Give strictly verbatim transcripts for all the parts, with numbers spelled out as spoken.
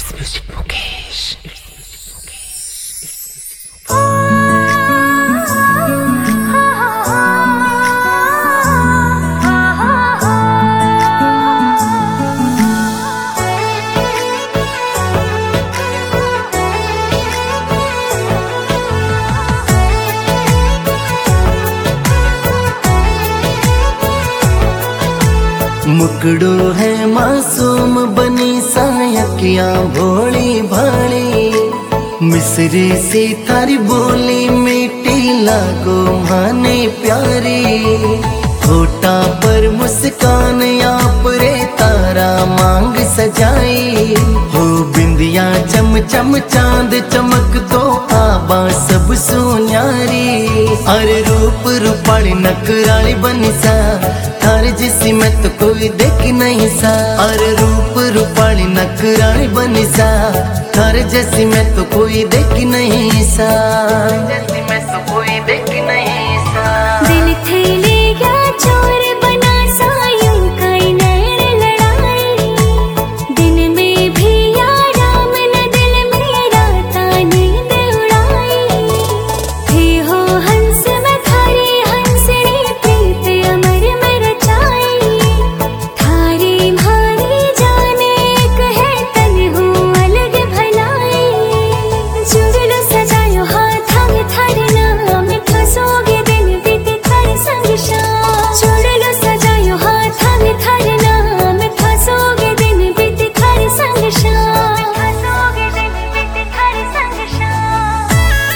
मुकड़ो है मासूम बनी सायकियां भोली भाली, मिसरी सी थारी बोली मीठी लागो माने प्यारी। होठा पर मुस्कान आप रे तारा मांग सजाई, हो बिंदिया चम चम चांद चमक तो आबा सब सुन्यारी। अरे रूप रूपाली नकराली बनी सा, थारे जिसी मैं तो कोई देख नहीं सा। अरे रूप रूपाली नकराली बनी सा, थारे जैसी मैं तो कोई देख नहीं सा। जैसी मैं तो कोई देख नहीं सा। दिल थे ले गया चोर बना सा, यूं कई नैन लड़ाई। दिन में भी आराम न दिल मेरा नींद उड़ाई। थे हो हंस में थारे हंस रे प्रीत अमर में रचाई। थारी भारी जाने एक है तन हो अलग भलाई। जुगलू सजायो हाथ में थारे नाम फंसोगे दिन बीते थारे संग शाम। जुगलू सजायो हाथ में थारे नाम फंसोगे दिन बीते थारे संग शाम। फंसोगे दिन बीते थारे संग शाम।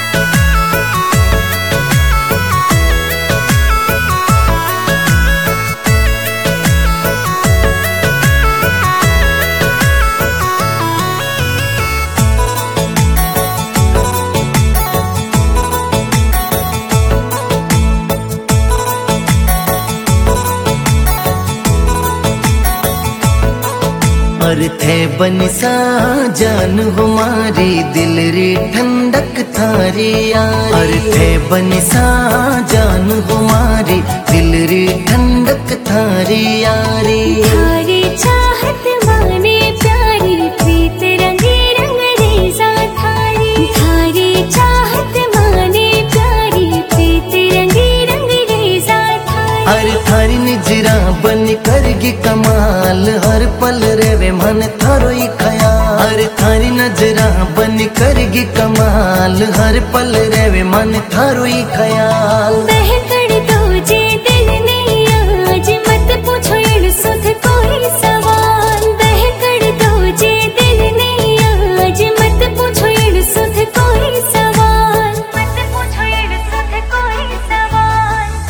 और थे बन सा जान हमारी दिल रे ठंडक थारी यारी। और थे बन सा जान हमारी दिल रे ठंडक थारी यारी। थारी चाहत माने प्यारी प्रीत रंगे रंग रेजा थारी। थारी चाहत माने प्यारी प्रीत रंगे रंग रेजा थारी। अरे थारी निजरा बन करगी कमाल, हर पल रेवे मन थारो ही ख्याल। अरे थारी नजरा बन करगी कमाल, हर पल रेवे मन थारो ही ख्याल। बहकड़ तुझे दिल ने आज मत पूछो एड़ सुध कोई सवाल। बहकड़ तुझे दिल ने आज मत पूछो एड़ सुध कोई सवाल। मत पूछो एड़ सुध कोई सवाल।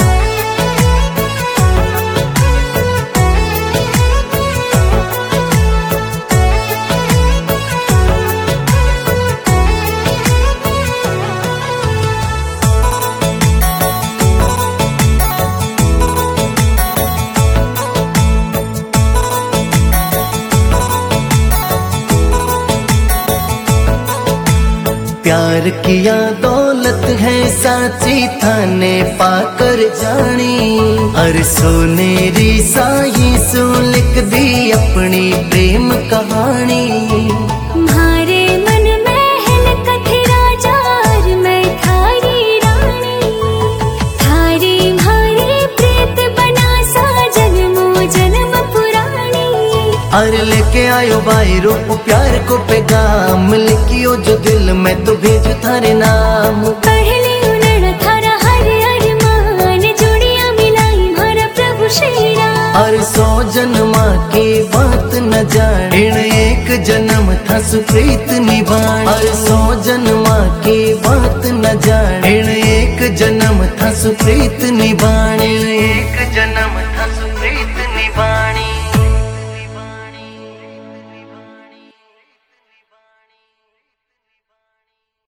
प्यार किया दौलत है साची थाने पाकर जानी। अरे सोनेरी साही सो लिख दी अपनी प्रेम कहानी। म्हारे मन महल कथे राजा और मैं थारी रानी। थारी म्हारी प्रीत बना सा जन्मो जन्म पुरानी। अरे लेके आयो भाई रूप प्यार को पैगाम, लिखियो जो दिल में तो भेजो थारे नाम। पहले उन्हें थारा हर अरमान, जोड़ियां मिलाई हमारा प्रभु श्री राम। और सौ जन्मा की बात न जाने, एक जन्म था सुप्रीत निभान। और सौ जन्मा की बात न जाने, एक जन्म था सुप्रीत निभान।